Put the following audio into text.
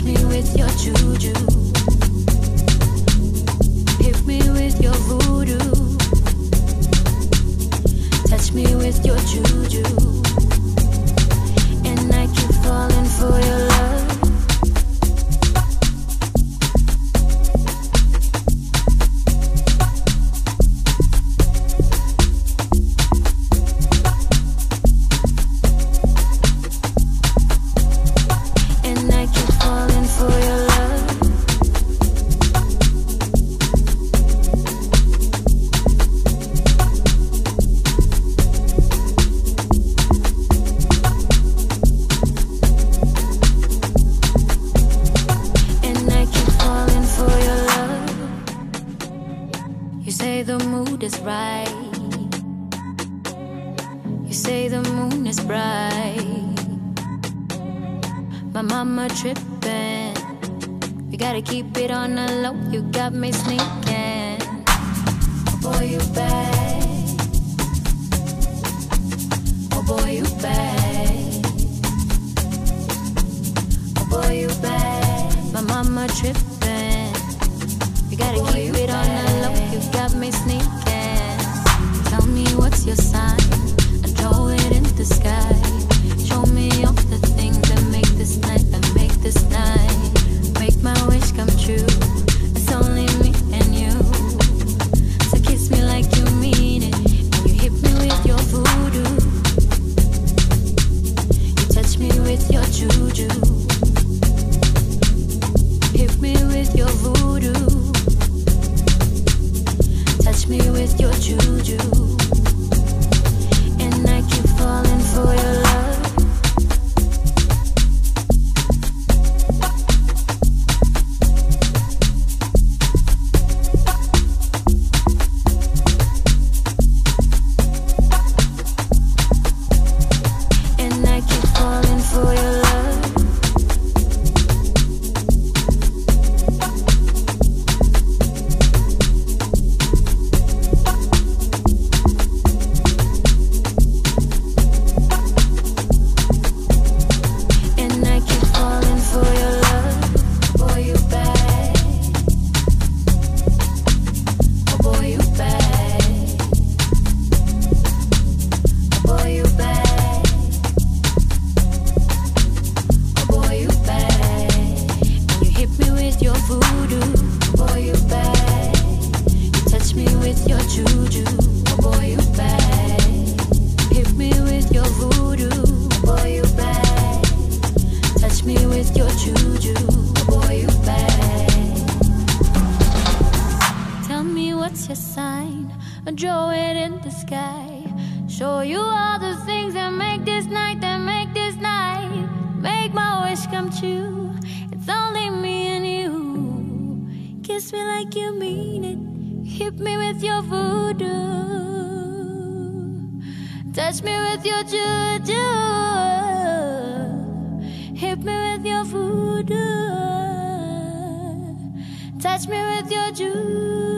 me with your juju. Hit me with your voodoo. Touch me with your juju. And I keep falling for your love. Tripping, you gotta keep it on the low. You got me sneaking. Oh boy, you bad. Oh boy, you bad. Oh boy, you bad. My mama tripping. You gotta keep it on the low. You got me sneaking. Tell me what's your sign. I draw it in the sky. Show me all the things that make this night. This night, make my wish come true. It's only me and you. So kiss me like you mean it. And you hit me with your voodoo. You touch me with your juju. Hit me with your voodoo. Touch me with your juju. And I keep falling for your love. Touch me with your juju. Hit me with your voodoo. Touch me with your juju.